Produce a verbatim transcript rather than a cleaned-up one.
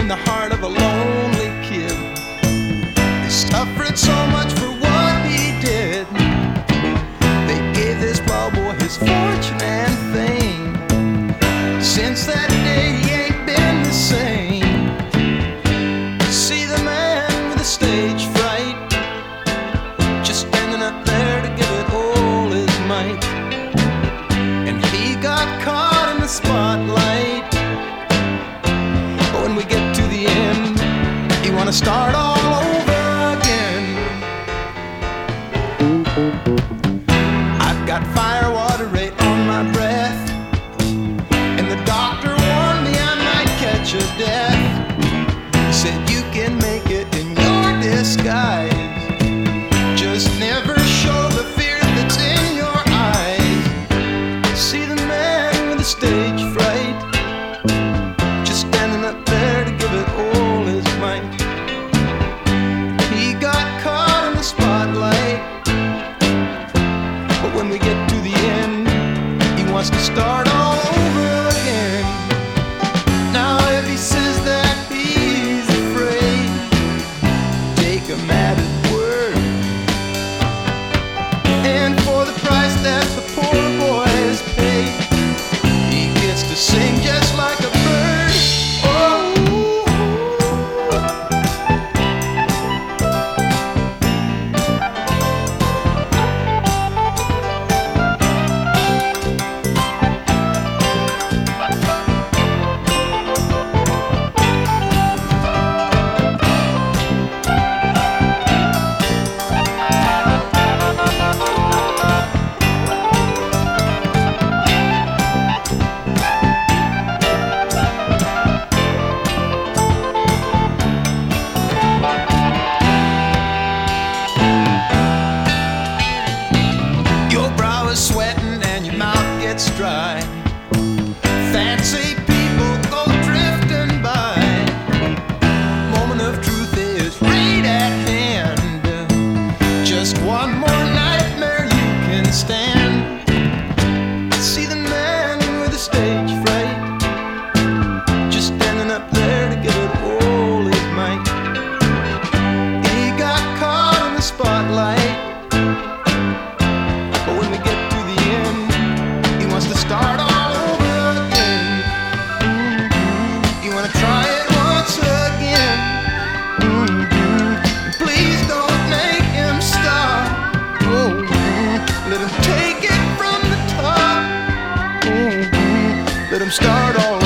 in the heart of a lonely kid. He suffered so much for what he did. They gave this wild boy his fortune and fame. Since that day he ain't been the same. See the man with the stage fright, just standing up there to give it all his might. And he got caught in the spotlight. But when we get to the end, you wanna start all over again. I've got fire water right on my breath, and the doctor warned me I might catch a death. He said you can make it in your disguise, just never show the fear that's in your eyes. See the man with the stage fright, just standing up there to give it all his might. He got caught in the spotlight, but when we get to the end, he wants to start all over again. Now if he says that he's afraid, take him at his word. And for the price that the poor boy has paid, he gets to sing just like a bird. Oh, sweating and your mouth gets dry. Fancy people go drifting by. Moment of truth is right at hand. Just one more nightmare you can stand. See the man with the stage fright, just standing up there to give it all his might. He got caught in the spotlight, but when we get to the end, he wants to start all over again. Mm-hmm. You wanna try it once again. Mm-hmm. Please don't make him stop. Mm-hmm. Let him take it from the top. Mm-hmm. Let him start all over.